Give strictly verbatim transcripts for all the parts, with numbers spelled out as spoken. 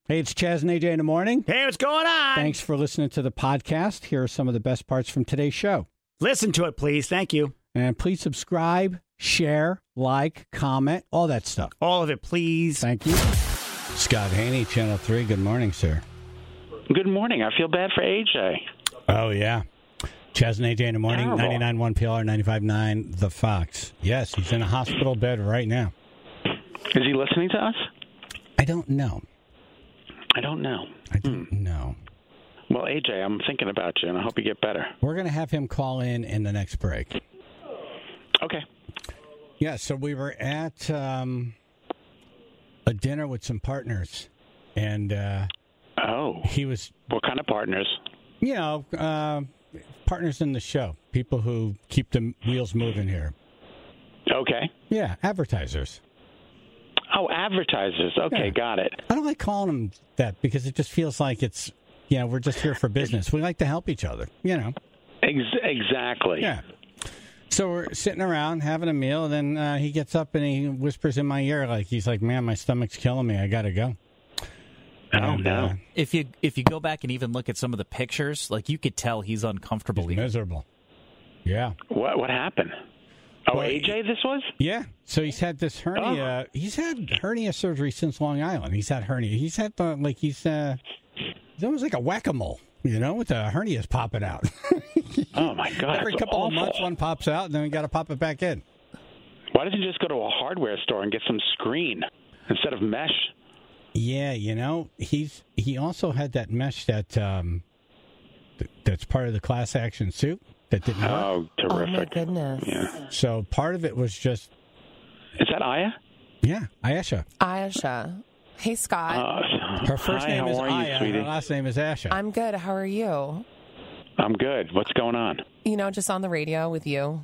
Hey, it's Chaz and A J in the morning. Hey, what's going on? Thanks for listening to the podcast. Here are some of the best parts from today's show. Listen to it, please. Thank you. And please subscribe, share, like, comment, all that stuff. All of it, please. Thank you. Scott Haney, Channel three. Good morning, sir. Good morning. I feel bad for A J. Oh, yeah. Chaz and A J in the morning, Terrible. ninety-nine point one P L R, ninety-five point nine The Fox. Yes, he's in a hospital bed right now. Is he listening to us? I don't know. I don't know. I don't hmm. know. Well, A J, I'm thinking about you, and I hope you get better. We're going to have him call in in the next break. Okay. Yeah, so we were at um, a dinner with some partners, and uh, oh, he was... What kind of partners? You know, uh, partners in the show, people who keep the wheels moving here. Okay. Yeah, advertisers. Oh, advertisers. Okay, yeah. Got it. I don't like calling them that because it just feels like it's, you know, we're just here for business. We like to help each other, you know. Ex- exactly. Yeah. So we're sitting around having a meal, and then uh, he gets up and he whispers in my ear, like, he's like, man, my stomach's killing me. I got to go. Oh, and, no. Uh, if you if you go back and even look at some of the pictures, like, you could tell he's uncomfortable. He's even. miserable. Yeah. What What happened? Oh, well, A J, this was? Yeah. So he's had this hernia. Oh. He's had hernia surgery since Long Island. He's had hernia. He's had, uh, like, he's, uh, he's almost like a whack-a-mole, you know, with the hernias popping out. Oh, my God. Every couple awful. of months, one pops out, and then we got to pop it back in. Why doesn't he just go to a hardware store and get some screen instead of mesh? Yeah, you know, he's he also had that mesh that um, th- that's part of the class action suit. That didn't work. Oh, terrific. Oh, my goodness. Yeah. So part of it was just... Is that Aya? Yeah, Ayesha. Ayesha. Hey, Scott. Uh, her first hi, name how is are you, Aya, sweetie? her last name is Asha. I'm good. How are you? I'm good. What's going on? You know, just on the radio with you.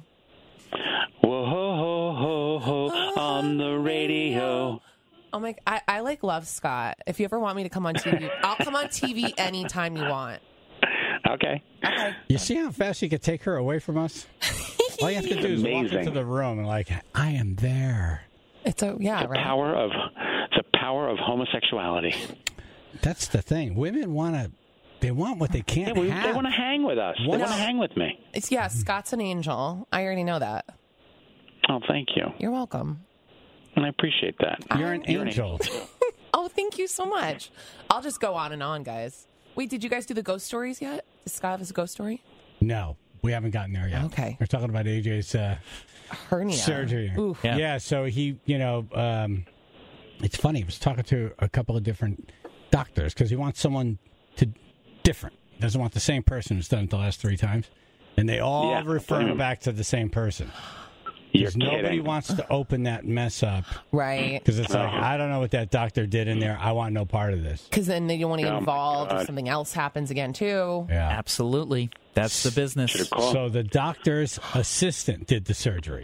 Whoa, ho, ho, ho, ho, on the radio. Oh, my... I, I, like, love Scott. If you ever want me to come on T V, I'll come on T V anytime you want. Okay. Okay. You see how fast you could take her away from us? All you have to do is walk Amazing. into the room and like, I am there. It's a... Yeah, the right? power of the power of homosexuality. That's the thing. Women want to... They want what they can't Yeah, we, have. they want to hang with us. What? They want to hang with me. It's, yeah, Scott's an angel. I already know that. Oh, thank you. You're welcome. And I appreciate that. You're an You're an angel. Oh, thank you so much. I'll just go on and on, guys. Wait, did you guys do the ghost stories yet? Does Scott have a ghost story? No, we haven't gotten there yet. Okay. We're talking about A J's uh, Hernia. surgery. Oof. Yeah. Yeah, so he, you know, um, it's funny. He was talking to a couple of different doctors because he wants someone to different. He doesn't want the same person who's done it the last three times. And they all Yeah, refer blame him him. back to the same person. You're Because nobody kidding. wants to open that mess up. Right. Because it's like, I don't know what that doctor did in there. I want no part of this. Because then you want to get Oh, my involved if God. something else happens again, too. Yeah. Absolutely. That's the business. Should've called. So the doctor's assistant did the surgery.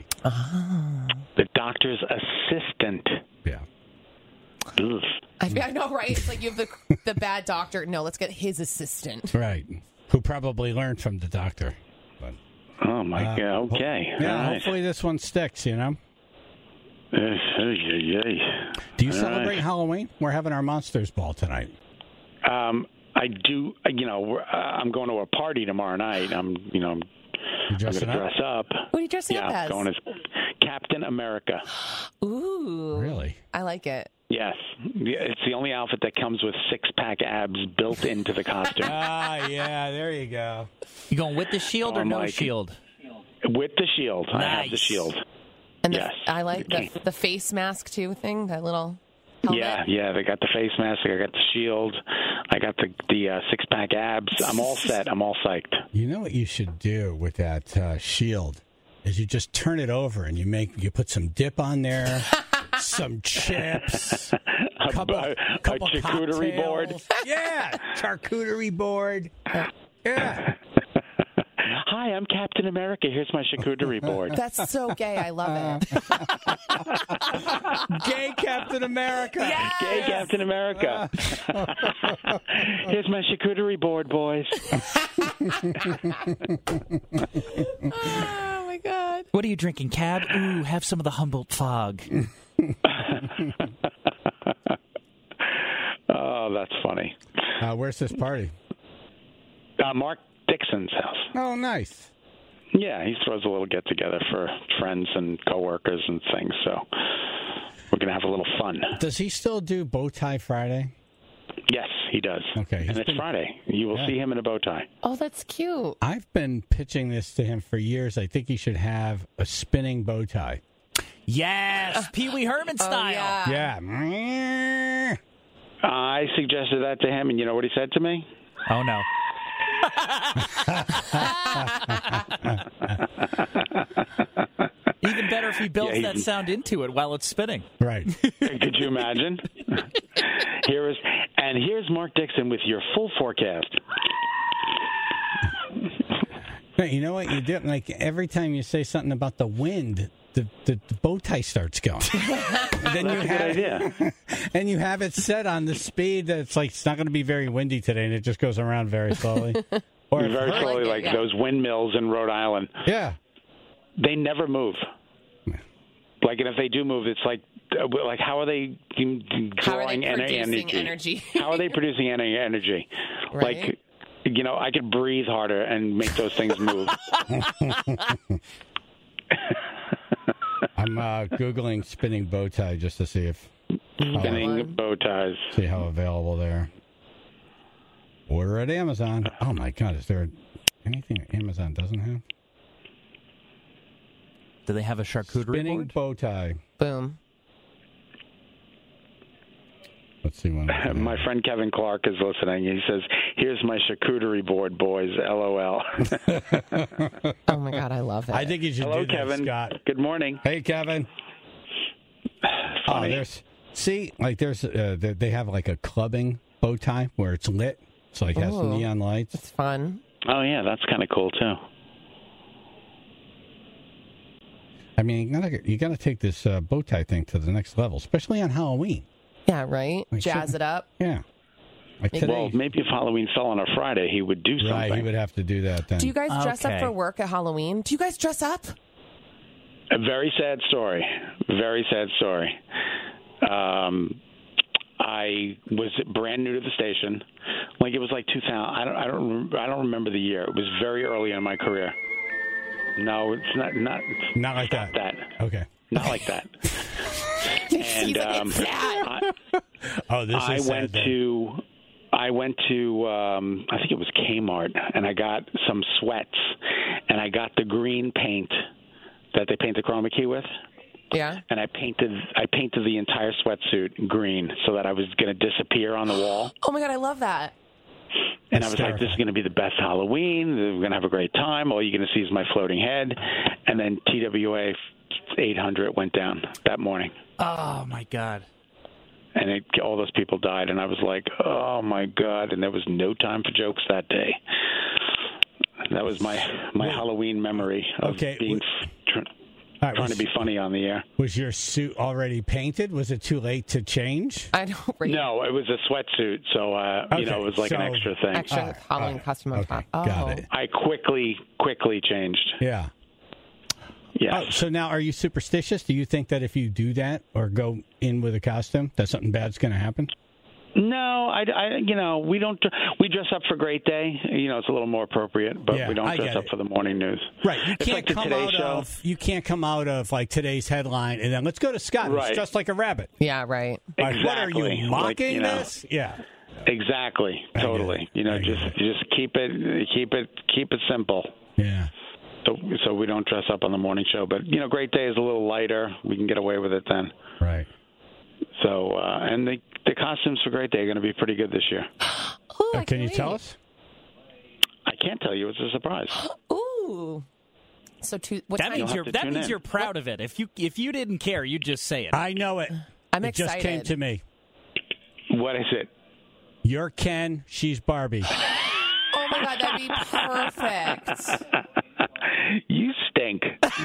The doctor's assistant. Yeah. Ugh. I, I know, right? It's like you have the the bad doctor. No, let's get his assistant. Right. Who probably learned from the doctor. But, Oh, my uh, God. Okay. Yeah, All right. hopefully this one sticks, you know? Uh, ay, ay, ay. Do you All celebrate right. Halloween? We're having our Monsters Ball tonight. Um, I do, you know, we're- uh, I'm going to a party tomorrow night. I'm, you know, I'm, You I'm dressing going to up? dress up. What are you dressing Yeah, up I'm as? going as Captain America. Ooh. Really? I like it. Yes. Yeah, it's the only outfit that comes with six-pack abs built into the costume. Ah, yeah, there you go. You going with the shield or I'm no like- shield? With the shield. I have the Nice. shield. And the, Yes. I like the, the face mask, too, thing, that little helmet. Yeah, yeah. They got the face mask. I got the shield. I got the the uh, six pack abs. I'm all set. I'm all psyched. You know what you should do with that uh, shield is you just turn it over and you make you put some dip on there, some chips, A, couple, a, couple a charcuterie cocktails. board. Yeah, charcuterie board. Yeah. Hi, I'm Captain America. Here's my charcuterie board. That's so gay. I love it. Gay Captain America. Yes! Gay Captain America. Here's my charcuterie board, boys. Oh, my God. What are you drinking, Cab? Ooh, have some of the Humboldt Fog. Oh, Oh, that's funny. Uh, where's this party? Uh, Mark Dixon's house. Oh, nice. Yeah, he throws a little get-together for friends and coworkers and things, so we're going to have a little fun. Does he still do Bow Tie Friday? Yes, he does. Okay. And it's been... Friday. You will yeah. see him in a bow tie. Oh, that's cute. I've been pitching this to him for years. I think he should have a spinning bow tie. Yes, Pee Wee Herman style. Oh, yeah. Yeah. I suggested that to him, and you know what he said to me? Oh, no. Even better if he builds Yeah, that sound into it while it's spinning. Right. Could you imagine? Here is, and here's Mark Dixon with your full forecast. Hey, you know what you do? Like every time you say something about the wind, the, the, the bow tie starts going. And then That's you a have, good idea. And you have it set on the speed that it's like it's not going to be very windy today, and it just goes around very slowly. Or Very it- slowly, like it, like yeah. those windmills in Rhode Island. Yeah. They never move. Like, and if they do move, it's like, uh, like how are they drawing How are they ener- producing energy? energy? How are they producing any energy? Right? Like, you know, I could breathe harder and make those things move. I'm uh, Googling spinning bow tie just to see if how, Spinning bow ties. see how available they are. Order at Amazon. Oh, my God. Is there anything Amazon doesn't have? Do they have a charcuterie Spinning board? bow tie. Boom. Let's see one. My friend Kevin Clark is listening. He says, "Here's my charcuterie board, boys. L O L." Oh, my God, I love it. I think you should Hello, do that, Kevin. Scott. Good morning. Hey, Kevin. Oh, Funny. there's see, like there's uh, they they have like a clubbing bow tie where it's lit, so like has Ooh. neon lights. It's fun. Oh, yeah, that's kind of cool, too. I mean, you gotta you gotta take this uh, bow tie thing to the next level, especially on Halloween. Yeah, right? Like, Jazz so- it up. Yeah, like Make- today. Well, maybe if Halloween fell on a Friday, he would do something. Right, he would have to do that then. Do you guys dress Okay. up for work at Halloween? Do you guys dress up? A very sad story. Very sad story. Um, I was brand new to the station. Like it was like two thousand. I don't. I don't. rem- I don't remember the year. It was very early in my career. No, it's not. Not. Not like not that. that. Okay. Not like that. He's like, um, it's sad. I, Oh, this I is sad went then. to. I went to. Um, I think it was Kmart, and I got some sweats, and I got the green paint that they paint the chroma key with. Yeah. And I painted I painted the entire sweatsuit green so that I was going to disappear on the wall. Oh, my God, I love that. And I was like, Hysterical. this is going to be the best Halloween. We're going to have a great time. All you're going to see is my floating head. And then T W A eight hundred went down that morning. Oh, my God. And it, all those people died. And I was like, oh, my God. And there was no time for jokes that day. That was my, my Halloween memory of Okay, being w- tr- All right, trying was, to be funny on the air. was your suit already painted? Was it too late to change? I know. Right? No, it was a sweatsuit. So, uh, Okay, you know, it was like so- an extra thing. Extra All right, Halloween all right. costume on Okay, top. Oh. got it. I quickly, quickly changed. Yeah. Yes. Oh, so now are you superstitious? Do you think that if you do that or go in with a costume, that something bad's going to happen? No, I, I, you know, we don't. We dress up for Great Day. You know, it's a little more appropriate, but Yeah, we don't I dress get up it. for the morning news. Right. You It's can't like the come Today out Show. of you can't come out of like today's headline and then let's go to Scott. Right. It's just like a rabbit. Yeah, right. Like, what are Exactly. you Like, mocking you know. this? Yeah. Exactly. I get Totally. it. You know, I get just it. just keep it, keep it, keep it simple. Yeah. So, so we don't dress up on the morning show. But you know, Great Day is a little lighter. We can get away with it then. Right. So, uh, and the the costumes for Great Day are going to be pretty good this year. Ooh, I Uh, can you can't tell wait. us? I can't tell you; it's a surprise. Ooh. So, two, what That time? means have you're to that tune means in. you're proud of it. If you if you didn't care, you'd just say it. I know it. I'm it excited. just came to me. What is it? You're Ken, she's Barbie. Oh, my God, that'd be perfect. You stink.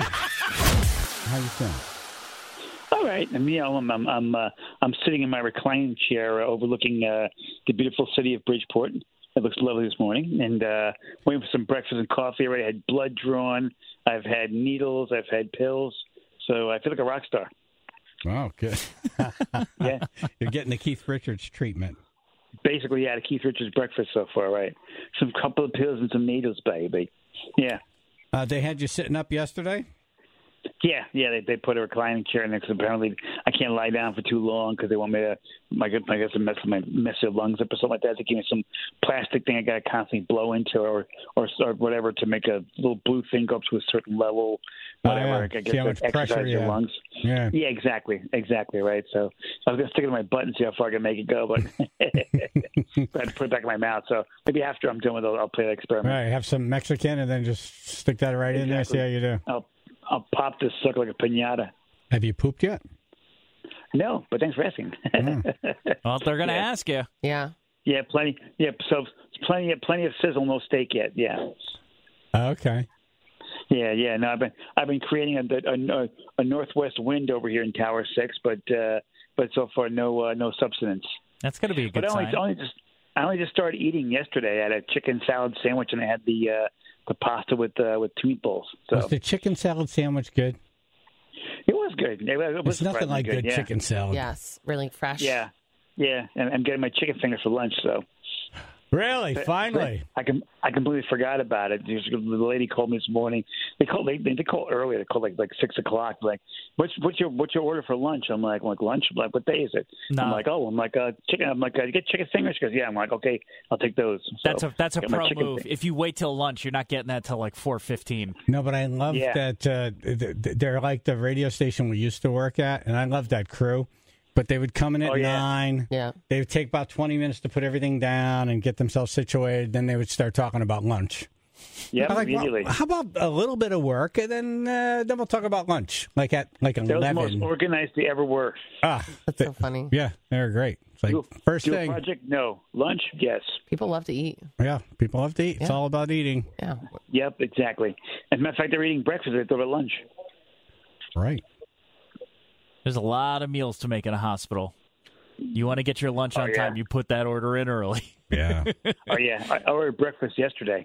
How you feeling? All right, and you know, I'm I'm I'm, uh, I'm sitting in my reclining chair uh, overlooking uh, the beautiful city of Bridgeport. It looks lovely this morning, and uh, waiting for some breakfast and coffee. I already had blood drawn. I've had needles. I've had pills. So I feel like a rock star. Oh, good. Yeah. You're getting the Keith Richards treatment. Basically, yeah, the Keith Richards breakfast so far, right? Some couple of pills and some needles, baby. Yeah. Uh, they had you sitting up yesterday? Yeah, yeah, they they put a reclining chair next to. Apparently, I can't lie down for too long because they want me to. My I guess mess my mess their lungs up or something like that. They give me some plastic thing I got to constantly blow into or, or or whatever to make a little blue thing go up to a certain level. Whatever. Oh, yeah. I guess See how to much exercise pressure you your have. lungs. Yeah. Yeah, exactly, exactly, right. So I was gonna stick it in my butt and see how far I can make it go, but I had to put it back in my mouth. So maybe after I'm done with it, I'll play the experiment. All right, have some Mexican and then just stick that right in there. See how you do. I'll I'll pop this sucker like a pinata. Have you pooped yet? No, but thanks for asking. Well, they're going to Yeah. ask you. Yeah. Yeah, plenty. Yeah, so plenty, plenty of sizzle, no steak yet. Yeah, Okay. yeah, yeah. No, I've been, I've been creating a, a, a northwest wind over here in Tower Six, but, uh, but so far no, uh, no substance. That's going to be a good But I only, sign. only just, I only just started eating yesterday. I had a chicken salad sandwich and I had the, uh, the pasta with, uh, with two meatballs. So Was the chicken salad sandwich good? it was good. It was, it was It's nothing surprisingly like good yeah. chicken salad. Yes. Really fresh. Yeah, yeah. And I'm getting my chicken fingers for lunch, so. Really? Finally. I can I completely forgot about it. The lady called me this morning. They called they they called earlier. They called like like six o'clock. Like, what's what's your what's your order for lunch? I'm like, I'm like lunch. I'm like, what day is it? No. I'm like, oh, I'm like uh, chicken. I'm like, uh, you get chicken fingers? She goes, yeah. I'm like, okay, I'll take those. So, That's a that's a got my pro chicken move. fing- If you wait till lunch, you're not getting that till like four fifteen. No, but I love Yeah. that uh, th- th- they're like the radio station we used to work at, and I love that crew. But they would come in at Oh, yeah. nine. Yeah. They would take about twenty minutes to put everything down and get themselves situated. Then they would start talking about lunch. Yeah, I'm like, well, immediately. how about a little bit of work, and then uh, then we'll talk about lunch, like at like That was the most eleven. organized they ever were. Ah, That's so funny. yeah, they're great. It's like Do, first do a thing. project? No. Lunch? Yes. People love to eat. Yeah, people love to eat. It's Yeah. all about eating. Yeah. Yep, exactly. As a matter of fact, they're eating breakfast. They thought at lunch. Right. There's a lot of meals to make in a hospital. You want to get your lunch Oh, on yeah. time, you put that order in early. Yeah. Oh yeah, I, I ordered breakfast yesterday.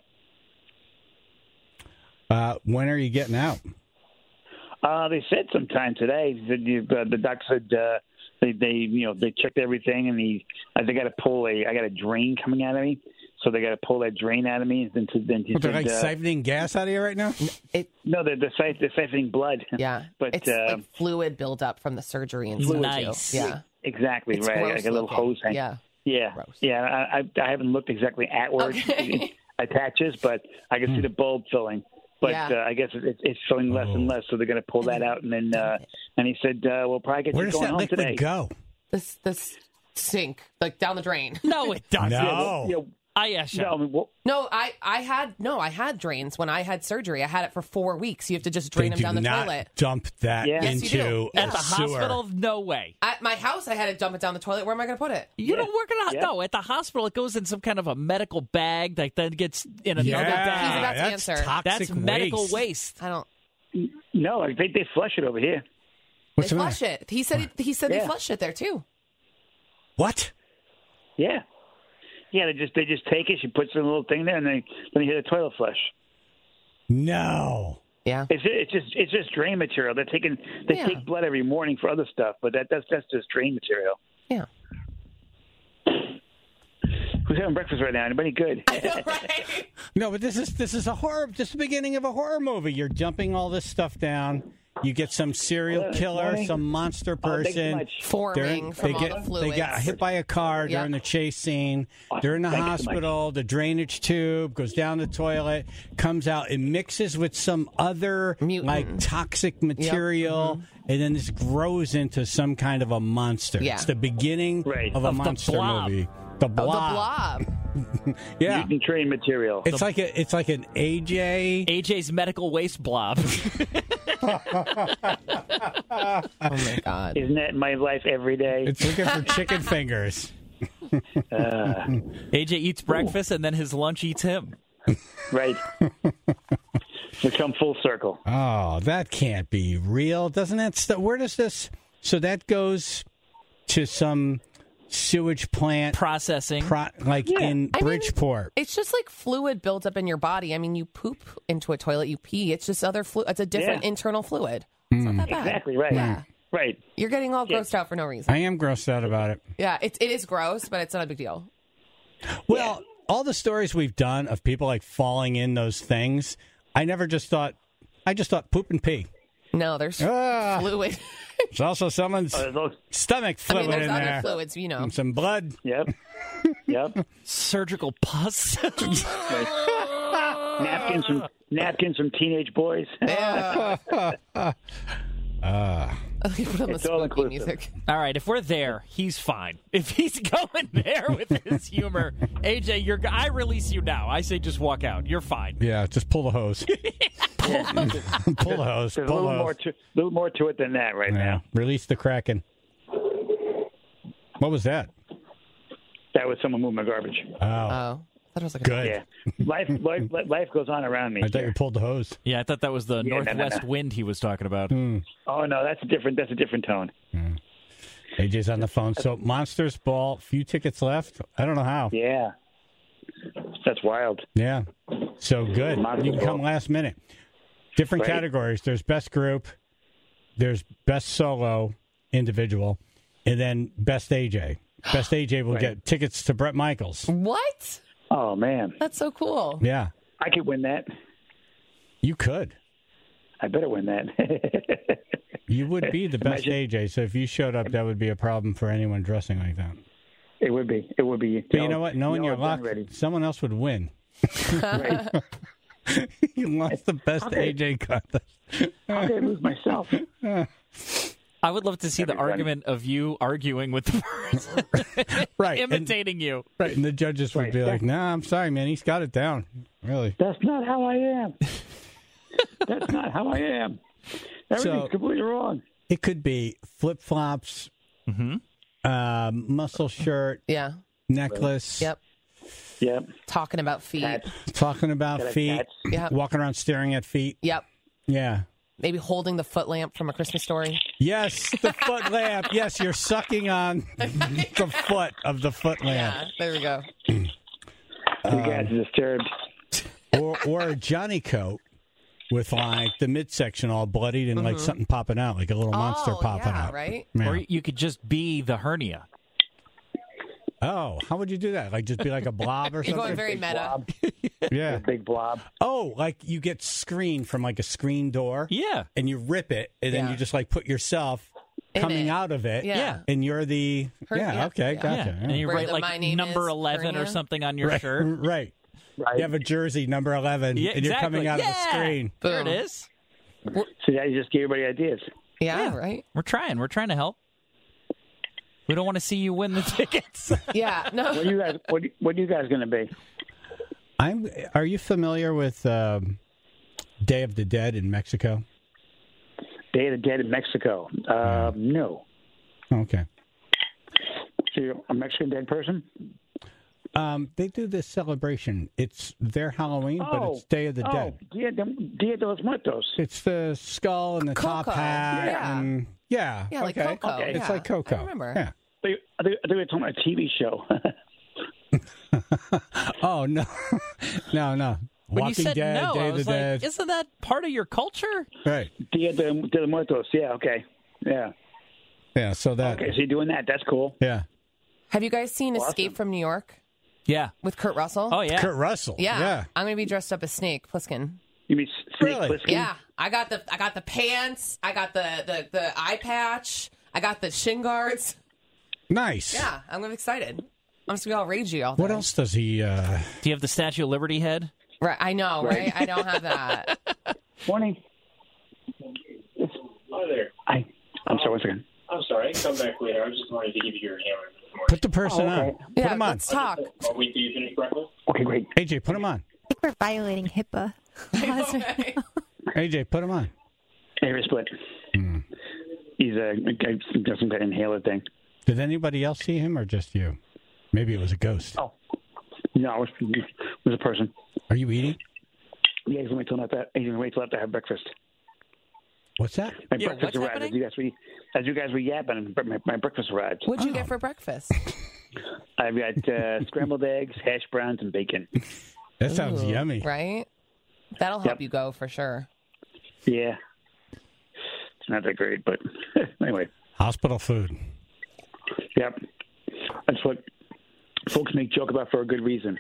uh, when are you getting out? Uh, they said sometime today. They said you, uh, the doc said uh, they, they, you know, they checked everything, and he, uh, they got to pull a, I got a drain coming out of me, so they got to pull that drain out of me. And then, to, then he What, they're said, like uh, siphoning gas out of you right now? It. no, they're, they're, siph- they're siphoning blood. Yeah. But, it's uh, like fluid buildup from the surgery and Fluid. stuff, too. Nice. Yeah. exactly It's right. gross Like a little looking. hose hang. Yeah. Yeah, Gross. yeah. I, I, I haven't looked exactly at where Okay. it attaches, but I can see the bulb filling. But Yeah. uh, I guess it, it's filling less and less, so they're going to pull that out. And then, uh, and he said, uh, "We'll probably get Where you does going that home liquid today." go? This this sink like down the drain. No, it doesn't. No. Yeah, Ayesha. no, I mean, well, No, I I had no, I had drains when I had surgery. I had it for four weeks. You have to just drain They them do down the not toilet. dump that Yeah. Yes, you into do. a At the sewer. hospital, no way. At my house, I had to dump it down the toilet. Where am I going to put it? You don't work at a Yeah. no. At the hospital, it goes in some kind of a medical bag that then gets in another Yeah, He's bag. about to that's answer. toxic That's medical waste. waste. I don't. no, they they flush it over here. What's they the flush matter? it. He said. He said Yeah. they flushed it there too. What? Yeah, yeah. They just they just take it. She puts it in a little thing there, and then then you hit a toilet flush. No. Yeah. It's it's just it's just drain material. They're taking they Yeah. take blood every morning for other stuff, but that that's that's just drain material. Yeah. Who's having breakfast right now? Anybody good? Right. No, but this is this is a horror. This is the beginning of a horror movie. You're dumping all this stuff down. You get some serial Well, killer, morning. some monster Oh, thanks so person. much. Forming They're- from they all get the they fluids. got hit by a car Yeah. during the chase scene. They're in the Thank you so much. hospital. The drainage tube goes down the toilet, comes out, it mixes with some other Mutant. like toxic material, and then this grows into some kind of a monster. Yeah. It's the beginning Right. of a Of the monster blob. movie. The Oh, blob. the blob. Yeah. Mutant train material. It's like a it's like an A J. A J's medical waste blob. Oh my god. Isn't that my life every day? It's looking for chicken fingers. Uh, A J eats breakfast and then his lunch eats him. right. We come full circle. Oh, that can't be real. Doesn't that st- where does this so that goes to some sewage plant Processing. pro- like in I mean, Bridgeport. It's just like fluid built up in your body. I mean, you poop into a toilet, you pee. It's just other fluid. It's a different Yeah. internal fluid. It's not that bad. Exactly right. Yeah. Right. You're getting all Yeah. grossed out for no reason. I am grossed out about it. Yeah, it, it is gross, but it's not a big deal. Well, all the stories we've done of people like falling in those things, I never just thought, I just thought poop and pee. No, there's Ah. fluid. There's also someone's Uh, those, stomach I fluid mean, there's in other there. fluids, you know. And some blood. yep. Yep. Surgical pus. napkins from napkins from teenage boys. Yeah. Uh, You put on the It's all spooky inclusive. music. All right, if we're there, he's fine. If he's going there with his humor, A J, you're. I release you now. I say just walk out. You're fine. yeah, just pull the hose. pull, pull the hose. There's a Pull the little hose. more to little more to it than that right Yeah. now. Release the Kraken. What was that? That was someone moving my garbage. Oh, Oh. I thought it was like a good. Yeah, life, life, life goes on around me. I thought you pulled the hose. Yeah, I thought that was the Yeah, no, no, northwest no. wind he was talking about. Hmm. Oh no, that's a different. That's a different tone. A J's on the phone. So Monsters Ball, few tickets left. I don't know how. Yeah, that's wild. Yeah. So good. Monsters You can come Ball. last minute. Different Right. categories. There's best group, there's best solo individual, and then best A J. Best A J will Right. get tickets to Bret Michaels. What? Oh man, That's so cool. Yeah. I could win that. You could. I better win that. You would be the best Imagine- A J. So if you showed up, that would be a problem for anyone dressing like that. It would be. It would be. But you know what? Knowing you know your I've luck, done ready. someone else would win. Right. You lost the best Okay. A J contest. How did I lose myself? I would love to see the Everybody. argument of you arguing with the person, Right. And, imitating you. right. And the judges would Right. be like, nah, I'm sorry, man. He's got it down. Really. That's not how I am. That's not how I am. Everything's So- completely wrong. It could be flip flops, Mm-hmm. um, muscle shirt, Yeah. necklace, Yep. Yep. Talking about feet. Cats. talking about Gotta feet, cats. Yep. walking around staring at feet. Yep. Yeah. Maybe holding the foot lamp from A Christmas Story. Yes, the foot lamp. Yes, you're sucking on the foot of the foot lamp. Yeah. There we go. You guys are disturbed. Or, or a Johnny coat with like the midsection all bloodied and like something popping out, like a little monster Oh, popping yeah, out. right? Yeah. Or you could just be the hernia. Oh, how would you do that? Like just be like a blob or You're something? going very Big meta. blob. Yeah. Big blob. Oh, like you get screened from like a screen door. Yeah. And you rip it, and then Yeah. you just like put yourself In coming it. out of it. Yeah. Yeah. And you're the Her- yeah, yeah, okay, yeah. gotcha. Yeah. And you Where write the like my name number is eleven or hernia. something on your right, shirt. right. Right. You have a jersey number eleven, Yeah, and you're exactly. coming out yeah. of the screen. There it Boom. is. See, that you just gave everybody ideas. Yeah, Yeah. right? We're trying. We're trying to help. We don't want to see you win the tickets. Yeah. No. What are you guys? What, what are you guys going to be? I'm. Are you familiar with um, Day of the Dead in Mexico? Day of the Dead in Mexico. Uh, no. Okay. So you're a Mexican dead person? Um, they do this celebration. It's their Halloween, but Oh. it's Day of the oh, Dead. Dia de, Dia de los Muertos. It's the skull and the top Coco. hat. Yeah. And, yeah. Yeah, like okay. Coco. Okay. It's Yeah. like Coco. I remember. Yeah. They, they, they were talking about a T V show. Oh no, no, no. When Walking you said Dead, no, Day I of the was like, Dead. isn't that part of your culture? Right. Dia de, de los Muertos. Yeah, okay. Yeah. Yeah. So that. Okay, so you're doing that. That's cool. Yeah. Have you guys seen Awesome. Escape from New York Yeah. with Kurt Russell? Oh, yeah. Kurt Russell. Yeah. Yeah. I'm going to be dressed up as Snake Plissken. You mean Snake Really? Plissken? Yeah. I got the I got the pants. I got the, the, the eye patch. I got the shin guards. Nice. Yeah. I'm gonna be excited. I'm just going to be all ragey all day. What else does he? uh Do you have the Statue of Liberty head? Right. I know, right? I don't have that. Morning. Hi there. I, I'm sorry, one second. I'm sorry. I can come back later. I just wanted to give you your hammer this morning. Put the person Oh, okay. on. Put Yeah, him on. let's talk. I'll wait till you finish breakfast. Okay, great. A J, put him on. I think we're violating HIPAA. Okay. A J, put him on. Air split. Hmm. He's a guy does some kind of inhaler thing. Did anybody else see him or just you? Maybe it was a ghost. Oh, no, it was, it was a person. Are you eating? Yeah, he's gonna wait till after. He's gonna wait till after I have breakfast. What's that? My Yeah, breakfast what's arrived happening? as you guys were as you guys were yapping. My, my breakfast arrived. What'd you Oh. get for breakfast? I've got uh, scrambled eggs, hash browns, and bacon. That sounds Ooh, yummy. Right? That'll help Yep. you go for sure. Yeah, it's not that great, but anyway. Hospital food. Yep, that's what folks make joke about for a good reason.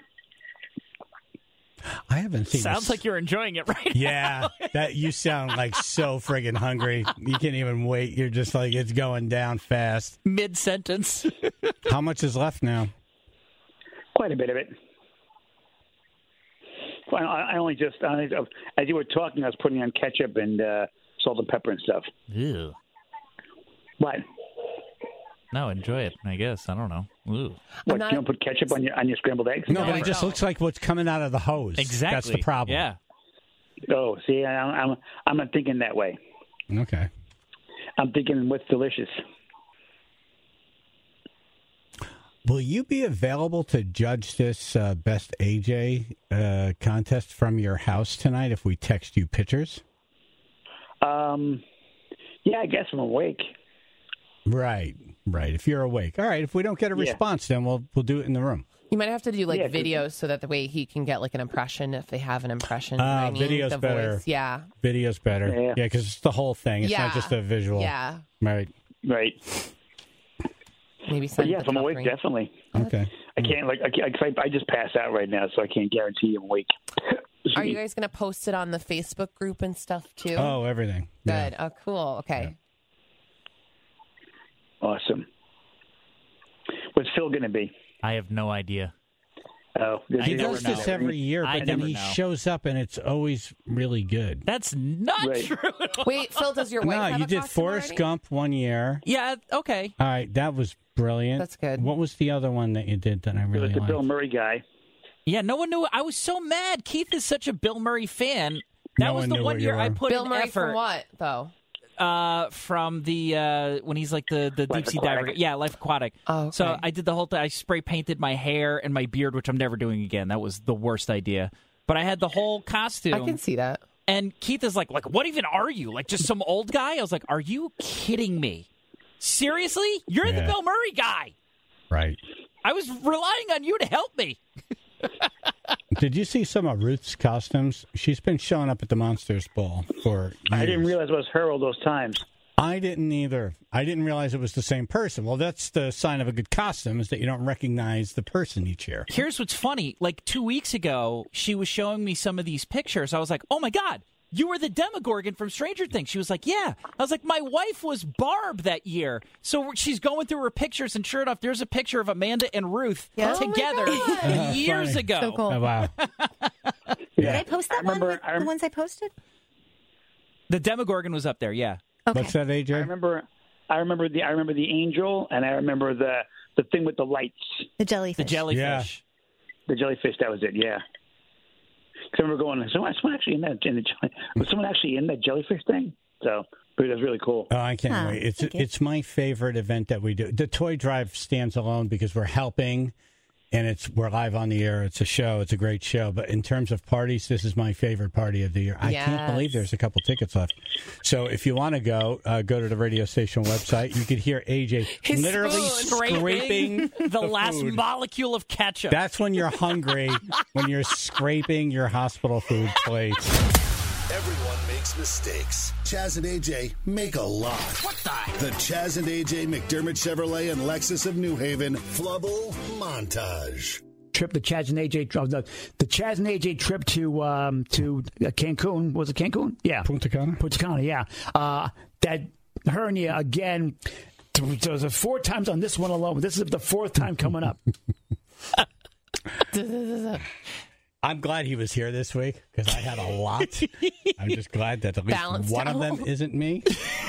I haven't seen Sounds this. like you're enjoying it right Yeah, that you sound like so friggin' hungry. You can't even wait. You're just like, it's going down fast. mid sentence. How much is left now? Quite a bit of it. Well, I, I only just, I, as you were talking, I was putting on ketchup and uh, salt and pepper and stuff. Ew. What? No, enjoy it. I guess I don't know. Ooh. What? not- You don't put ketchup on your on your scrambled eggs? No, No, but I it just don't. looks like what's coming out of the hose. Exactly. That's the problem. Yeah. Oh, see, I, I'm I'm not thinking that way. Okay. I'm thinking what's delicious. Will you be available to judge this uh, Best A J uh, contest from your house tonight if we text you pictures? Um, yeah, I guess I'm awake. Right, right. If you're awake. All right, if we don't get a Yeah. response, then we'll we'll do it in the room. You might have to do like Yeah, 'cause- videos so that the way he can get like an impression if they have an impression. you know Ah, what I mean? video's The better. voice. Yeah. Video's better. Yeah. Yeah, because it's the whole thing. It's Yeah. not just a visual. Yeah. Right. Right. Maybe But send yes, the I'm top awake, three. definitely. Okay. I can't, like, I, can't, I, I just pass out right now, so I can't guarantee I'm awake. Are you guys going to post it on the Facebook group and stuff too? Oh, everything. Yeah. Good. Oh, cool. Okay. Awesome. What's Phil going to be? I have no idea. Oh, I He never does know. this every year, I but then never he know. shows up and it's always really good. That's not Right. true. at all. Wait, Phil, does your wife No, have you a did costume Forrest already? Gump one year. Yeah. Okay. All right, that was brilliant. That's good. What was the other one that you did that I It really was the liked? Bill Murray guy. Yeah. No one knew. I was so mad. Keith is such a Bill Murray fan. That No was one the knew one what you year I were. put Bill in Murray effort. from what though? Uh, from the uh, when he's like the the Life deep sea Aquatic. diver. Yeah, Life Aquatic. Oh, okay. So I did the whole thing. I spray painted my hair and my beard, which I'm never doing again. That was the worst idea. But I had the whole costume. I can see that. And Keith is like, like, what even are you? Like, just some old guy? I was like, are you kidding me? Seriously? You're the Yeah. Bill Murray guy. Right. I was relying on you to help me. Did you see some of Ruth's costumes? She's been showing up at the Monsters Ball for years. I didn't realize it was her all those times. I didn't either. I didn't realize it was the same person. Well, that's the sign of a good costume is that you don't recognize the person each year. Here's what's funny. Like two weeks ago, she was showing me some of these pictures. I was like, oh my God, you were the Demogorgon from Stranger Things. She was like, yeah. I was like, my wife was Barb that year. So she's going through her pictures, and sure enough, there's a picture of Amanda and Ruth Yeah. Oh my together God. years Funny. ago. So cool. Oh, wow. Did I post that I remember- one? With I rem- the ones I posted? The Demogorgon was up there, yeah. Okay. What's that, A J? I remember, I remember the, I remember the angel, and I remember the the thing with the lights, The jellyfish. The jellyfish. Yeah. the jellyfish. That was it. Yeah. Because I remember going, is someone, someone actually in that in the jelly, was someone actually in that jellyfish thing? So but it was really cool. Oh, I can't Huh, wait. It's thank you. it's my favorite event that we do. The toy drive stands alone because we're helping and it's we're live on the air. It's a show. It's a great show. But in terms of parties, this is my favorite party of the year. I can't Yes. believe there's a couple tickets left. So if you want to go, uh, go to the radio station website. You could hear A J His literally spoon. scraping the last food. molecule of ketchup. That's when you're hungry, when you're scraping your hospital food plates. Everyone makes mistakes. Chaz and A J make a lot. What the? The Chaz and A J McDermott Chevrolet and Lexus of New Haven Flubble Montage. Trip, the Chaz and A J, uh, the, the Chaz and A J trip to um, to uh, Cancun. Was it Cancun? Yeah. Punta Cana? Punta Cana, yeah. Uh, that hernia, again, there was a four times on this one alone. This is the fourth time coming up. I'm glad he was here this week because I had a lot. I'm just glad that at least Balanced one of out. them isn't me.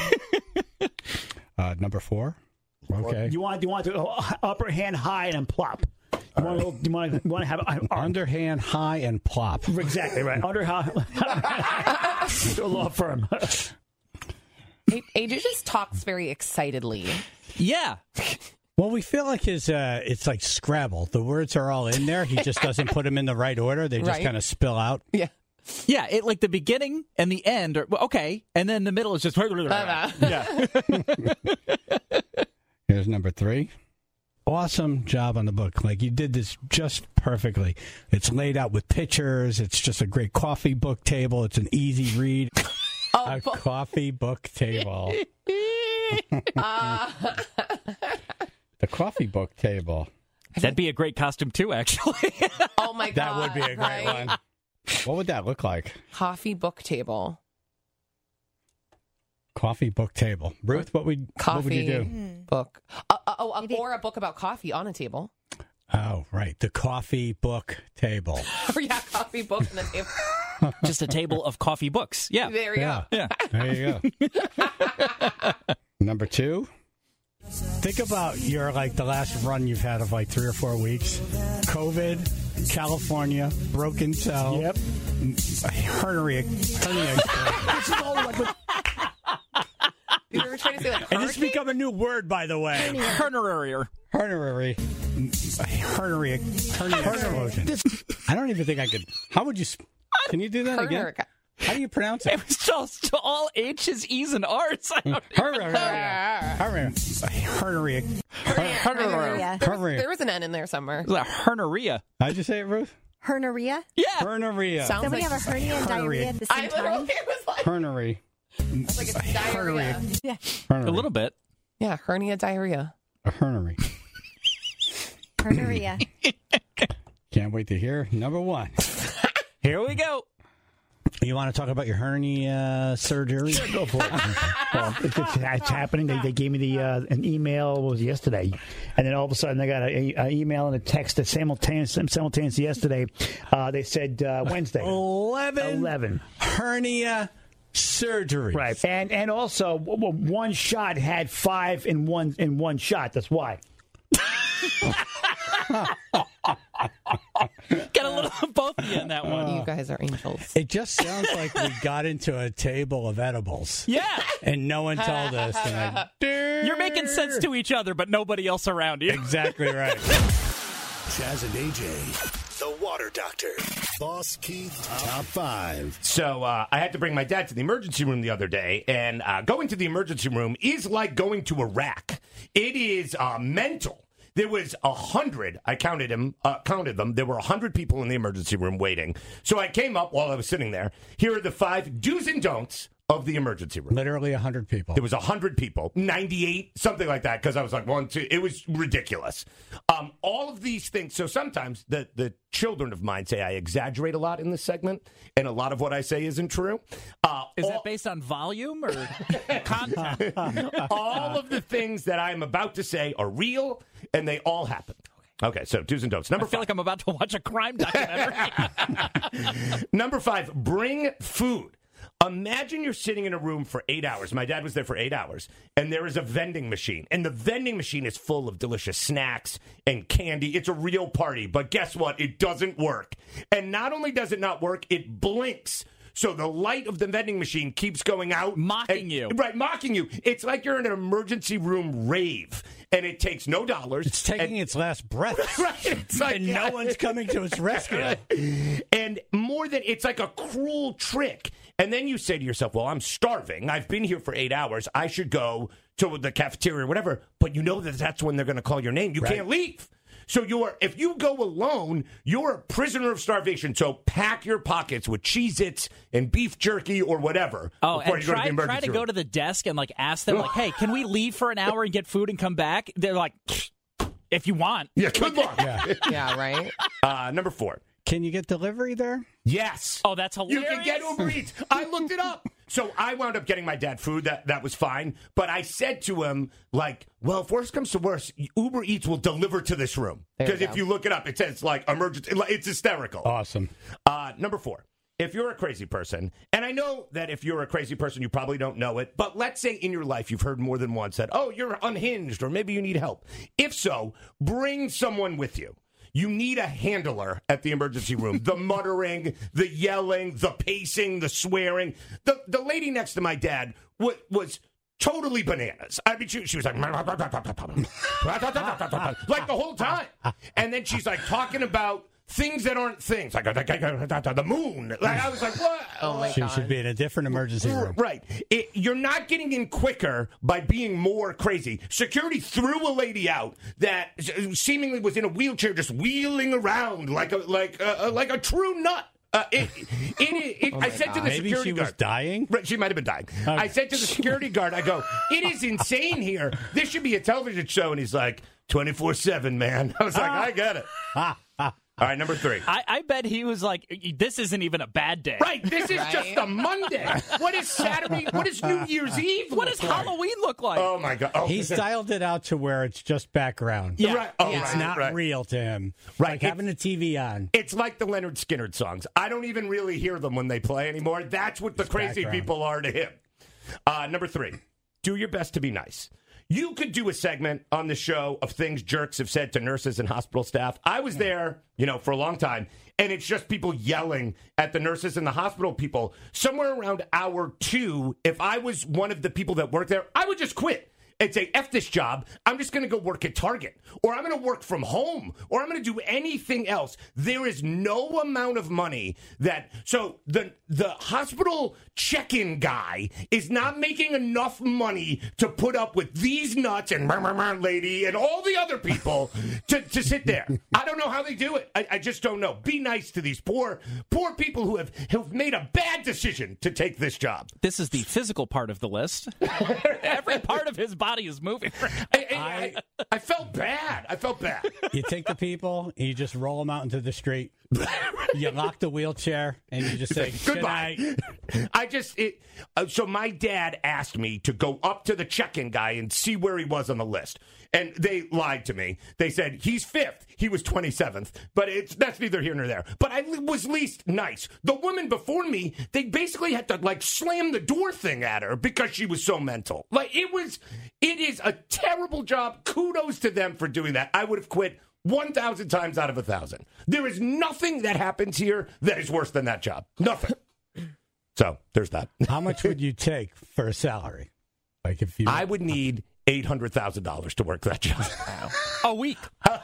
Uh, number four. Okay. You want you want to go upper hand high and then plop. You want to you want to you want to have a, Underhand, high, and plop. exactly right under high. To a law firm. A- AJ just talks very excitedly. yeah. Well, we feel like his, uh, it's like Scrabble. The words are all in there. He just doesn't put them in the right order. They just Right. kind of spill out. Yeah. Yeah, it like the beginning and the end are well, okay, and then the middle is just yeah. Here's number three. Awesome job on the book. Like, you did this just perfectly. It's laid out with pictures. It's just a great coffee book table. It's an easy read. Oh, A but- coffee book table. uh, The coffee book table. That'd be a great costume, too, actually. Oh, my God. That would be a great right? one. What would that look like? Coffee book table. Coffee book table. Ruth, what would, Coffee what would you do? book. Uh, uh, oh, uh, or a book about coffee on a table. Oh, right. The coffee book table. Or, yeah, coffee book on the table. Just a table of coffee books. Yeah. There we Yeah. go. Yeah. There you go. Number two. Think about your, like, the last run you've had of, like, three or four weeks. COVID, California, broken toe. Yep. Hernia. Hernia. This is all like with You were trying to say, like, And this has hurricane? become a new word, by the way. Hernia. Hernia. Hernia. Hernia explosion. I don't even think I could. How would you. sp- Can you do that again? Hernia. How do you pronounce it? It was just all H's, E's, and R's. I don't Hernia. Hernia. Hernia. Hernia. There was, Hernia. there was an N in there somewhere. It was a hernia. How'd you say it, Ruth? Hernia? Yeah. Hernia. Sounds Then we like have a hernia and Hernia. diarrhea at the I same literally time. was like, Hernia. it's like it's diarrhea. Yeah. A little bit. Yeah, hernia diarrhea. A hernia. Hernia. Can't wait to hear number one. Here we go. You want to talk about your hernia surgery? Go for it. Well, it's, it's, it's happening. They, they gave me the uh, an email. What was it, yesterday, and then all of a sudden I got an email and a text simultaneous simultaneous yesterday. Uh, they said uh, Wednesday. Eleven. Eleven. Hernia surgery. Right, and and also w- w- one shot had five in one in one shot. That's why. Got a little of both of you in that one. You guys are angels. It just sounds like we got into a table of edibles. Yeah. And no one told us. And I, You're making sense to each other, but nobody else around you. Exactly right. Chaz and A J, the Water Doctor. Boss Keith, top five. So uh, I had to bring my dad to the emergency room the other day, and uh, going to the emergency room is like going to Iraq. It is uh, mental. There was a hundred. I counted him. Uh, counted them. There were a hundred people in the emergency room waiting. So I came up while I was sitting there. Here are the five do's and don'ts of the emergency room. Literally one hundred people. There was one hundred people, ninety-eight, something like that, because I was like, one, two. It was ridiculous. Um, all of these things. So sometimes the, the children of mine say I exaggerate a lot in this segment, and a lot of what I say isn't true. Uh, Is all, that based on volume or content? all of the things that I'm about to say are real, and they all happened. Okay, so do's and don'ts. Number I feel five. like I'm about to watch a crime documentary. Number five, bring food. Imagine you're sitting in a room for eight hours. My dad was there for eight hours, and there is a vending machine. And the vending machine is full of delicious snacks and candy. It's a real party. But guess what? It doesn't work. And not only does it not work, it blinks. So the light of the vending machine keeps going out. Mocking and- you. Right, mocking you. It's like you're in an emergency room rave, and it takes no dollars. It's taking and, its last breath. Right, it's like, And no one's coming to its rescue. And more than, it's like a cruel trick. And then you say to yourself, well, I'm starving. I've been here for eight hours. I should go to the cafeteria or whatever. But you know that that's when they're going to call your name. You Right. can't leave. So you're, if you go alone, you're a prisoner of starvation. So pack your pockets with Cheez-Its and beef jerky or whatever Oh, before and you go try, to the emergency try to room. go to the desk and like ask them, like, "Hey, can we leave for an hour and get food and come back?" They're like, "If you want." Yeah, good luck. Yeah. Yeah, right? Uh, number four. Can you get delivery there? Yes. Oh, that's You hilarious. can get Uber Eats. I looked it up. So I wound up getting my dad food. That that was fine. But I said to him, like, well, if worse comes to worse, Uber Eats will deliver to this room. There you Because if go. you look it up, it says, like, emergency. It's hysterical. Awesome. Uh, number four. If you're a crazy person, and I know that if you're a crazy person, you probably don't know it, but let's say in your life you've heard more than once that, oh, you're unhinged, or maybe you need help. If so, bring someone with you. You need a handler at the emergency room. The muttering, the yelling, the pacing, the swearing. The the lady next to my dad was, was totally bananas. I mean, she, she was like, like the whole time. And then she's like talking about things that aren't things, like the moon. Like, I was like, what? Oh, my She God. should be in a different emergency room. Right. It, you're not getting in quicker by being more crazy. Security threw a lady out that seemingly was in a wheelchair, just wheeling around like a like a, like a true nut. Uh, it, it, it, it, Oh I my said to the God. Maybe security she guard, was dying? Right, she might have been dying. I said to the security guard, I go, it is insane here. This should be a television show. And he's like, twenty-four seven, man. I was like, I get it. All right, number three. I, I bet he was like, this isn't even a bad day. Right, this is Right? just a Monday. What is Saturday? What is New Year's Eve? What look does like? Halloween look like? Oh, my God. Oh, He's dialed it out to where it's just background. yeah. Right. Oh, Yeah. It's right, not right. real to him. Right. Like having the T V on. It's like the Leonard Skinner songs. I don't even really hear them when they play anymore. That's what the It's crazy background. people are to him. Uh, number three, do your best to be nice. You could do a segment on the show of things jerks have said to nurses and hospital staff. I was there, you know, for a long time, and it's just people yelling at the nurses and the hospital people. Somewhere around hour two, if I was one of the people that worked there, I would just quit. And say, F this job, I'm just going to go work at Target, or I'm going to work from home, or I'm going to do anything else. There is no amount of money that, so the the hospital check-in guy is not making enough money to put up with these nuts and meh, meh, meh, lady and all the other people to, to sit there. I don't know how they do it. I, I just don't know. Be nice to these poor, poor people who have, who've made a bad decision to take this job. This is the physical part of the list. Every part of his body is moving. I, I, I, I felt bad. I felt bad. You take the people, you just roll them out into the street. You lock the wheelchair, and you just say, Goodbye. "Good I just it. Uh, so my dad asked me to go up to the check-in guy and see where he was on the list, and they lied to me. They said he's fifth. He was twenty-seventh, but it's that's neither here nor there. But I was least nice. The woman before me, they basically had to like slam the door thing at her because she was so mental. Like it was, it is a terrible job. Kudos to them for doing that. I would have quit one thousand times out of one thousand. There is nothing that happens here that is worse than that job. Nothing. So there's that. How much would you take for a salary? Like if you, I would need eight hundred thousand dollars to work that job. A week.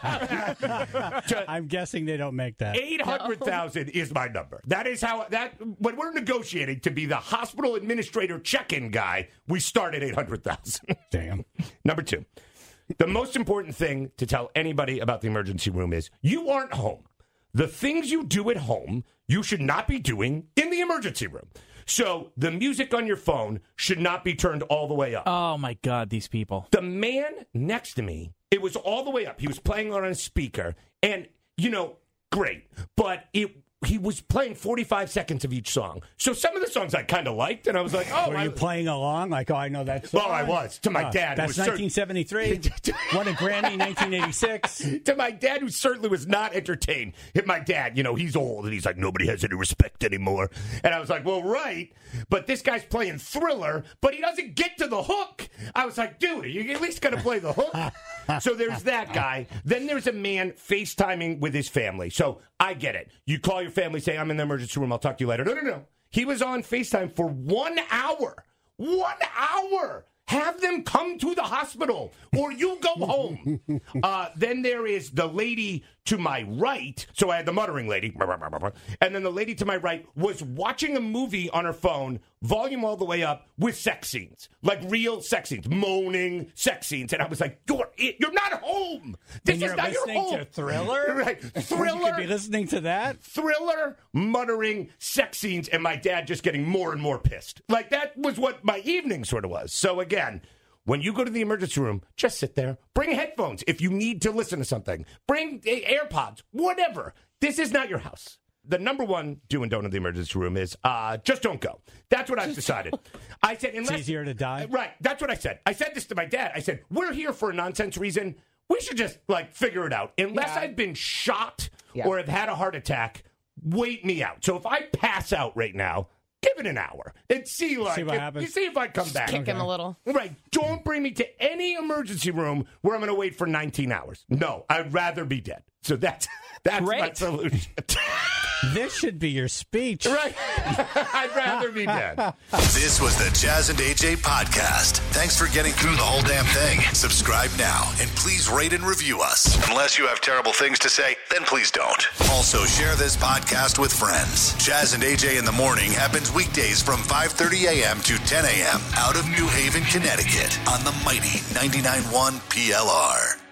I'm guessing they don't make that. eight hundred thousand dollars is my number. That is how that when we're negotiating to be the hospital administrator check-in guy, we start at eight hundred thousand dollars. Damn. Number two. The most important thing to tell anybody about the emergency room is you aren't home. The things you do at home, you should not be doing in the emergency room. So the music on your phone should not be turned all the way up. Oh, my God, these people. The man next to me, it was all the way up. He was playing on a speaker, and, you know, great. But it he was playing forty-five seconds of each song. So some of the songs I kind of liked, and I was like, oh. Were I, you playing along? Like, oh, I know that song. Well, I was. To my Oh, dad. That's who was nineteen seventy-three. Won a Grammy in nineteen eighty-six. To my dad, who certainly was not entertained. Hit my dad, you know, he's old, and he's like, nobody has any respect anymore. And I was like, well, right, but this guy's playing Thriller, but he doesn't get to the hook. I was like, dude, you at least got to play the hook. So there's that guy. Then there's a man FaceTiming with his family. So I get it. You call your family, say, I'm in the emergency room, I'll talk to you later. No, no, no. He was on FaceTime for one hour. One hour. Have them come to the hospital or you go home. Uh, then there is the lady to my right. So I had the muttering lady. And then the lady to my right was watching a movie on her phone, volume all the way up, with sex scenes. Like real sex scenes. Moaning sex scenes. And I was like, you're you're not home. This And is you're not your listening home. to Thriller? Right. You Thriller. could be listening to that. Thriller, muttering, sex scenes, and my dad just getting more and more pissed. Like, that was what my evening sort of was. So, again, when you go to the emergency room, just sit there. Bring headphones if you need to listen to something. Bring AirPods, whatever. This is not your house. The number one do and don't in the emergency room is uh, just don't go. That's what I've decided. I said, unless, It's easier to die. Right. That's what I said. I said this to my dad. I said, we're here for a nonsense reason. We should just, like, figure it out. Unless Yeah. I've been shot Yeah. or have had a heart attack, wait me out. So if I pass out right now, give it an hour and see, like, See what if, happens. you see if I come back. Kick him a little. Right. Don't bring me to any emergency room where I'm going to wait for nineteen hours. No, I'd rather be dead. So that's that's my Great. solution. This should be your speech. Right. I'd rather be dead. This was the Chaz and A J podcast. Thanks for getting through the whole damn thing. Subscribe now and please rate and review us. Unless you have terrible things to say, then please don't. Also, share this podcast with friends. Chaz and A J in the Morning happens weekdays from five thirty a.m. to ten a.m. out of New Haven, Connecticut on the mighty ninety-nine point one P L R.